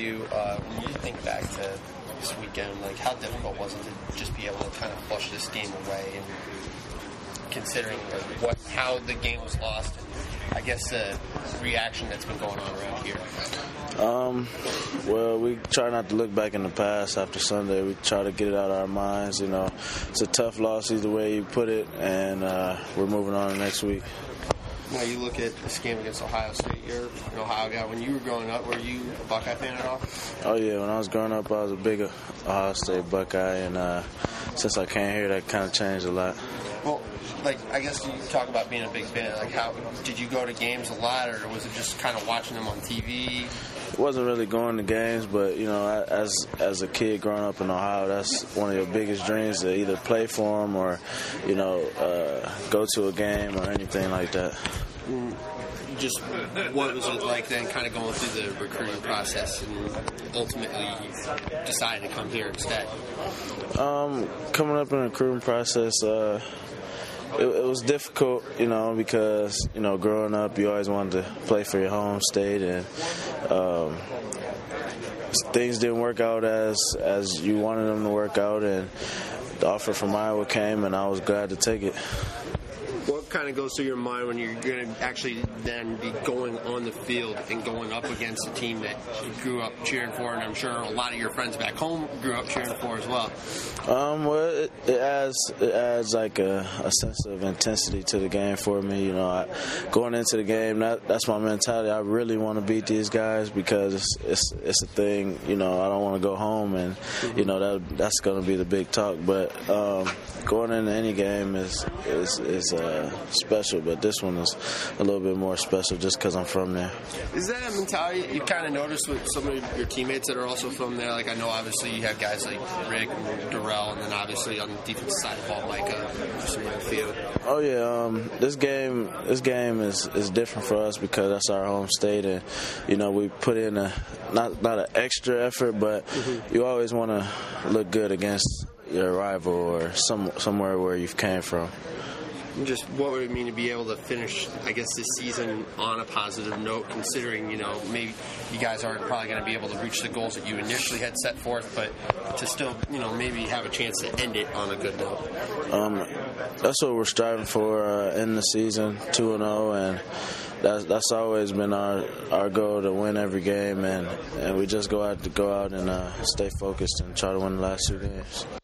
you. When you think back to this weekend, like how difficult was it to just be able to kind of flush this game away, and considering how the game was lost, and I guess the reaction that's been going on around here? Well, we try not to look back in the past after Sunday. We try to get it out of our minds. You know, it's a tough loss either way you put it, and we're moving on to next week. Now you look at this game against Ohio State. You're an Ohio guy. When you were growing up, were you a Buckeye fan at all? Oh, yeah. When I was growing up, I was a big Ohio State Buckeye, and since I came here, that kind of changed a lot. Well, I guess you talk about being a big fan. How did you go to games a lot, or was it just kind of watching them on TV? It wasn't really going to games, but, you know, as a kid growing up in Ohio, that's one of your biggest dreams, to either play for them or, you know, go to a game or anything like that. Just what was it like then, kind of going through the recruiting process and ultimately deciding to come here instead? Coming up in the recruiting process, it was difficult, you know, because, you know, growing up, you always wanted to play for your home state, and things didn't work out as you wanted them to work out, and the offer from Iowa came, and I was glad to take it. What kind of goes through your mind when you're going to actually then be going on the field and going up against a team that you grew up cheering for, and I'm sure a lot of your friends back home grew up cheering for as well? Well, it adds like a sense of intensity to the game for me. You know, going into the game, that's my mentality. I really want to beat these guys because it's a thing. You know, I don't want to go home, and you know that's going to be the big talk. But going into any game is special, but this one is a little bit more special just because I'm from there. Is that a mentality you kind of noticed with some of your teammates that are also from there? Like, I know obviously you have guys like Rick and Darrell, and then obviously on the defensive side of the ball, Micah, just in the field. Oh yeah, this game is different for us because that's our home state, and you know we put in not an extra effort, but you always want to look good against your rival or somewhere where you've came from. Just what would it mean to be able to finish, I guess, this season on a positive note, considering, you know, maybe you guys aren't probably going to be able to reach the goals that you initially had set forth, but to still, you know, maybe have a chance to end it on a good note? That's what we're striving for in the season, 2-0, and that's always been our goal, to win every game, and we just go out and stay focused and try to win the last 2 games.